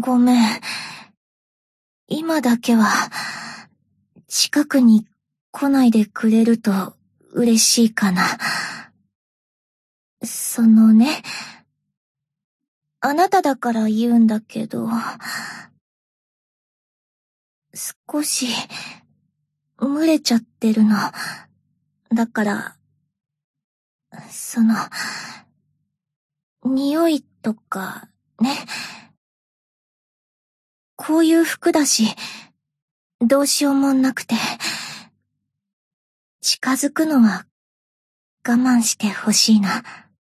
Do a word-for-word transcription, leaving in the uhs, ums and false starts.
ごめん。今だけは、近くに来ないでくれると嬉しいかな。そのね、あなただから言うんだけど、少し、蒸れちゃってるの。だから、その、匂いとか、ね。こういう服だし、どうしようもなくて、近づくのは我慢してほしいな。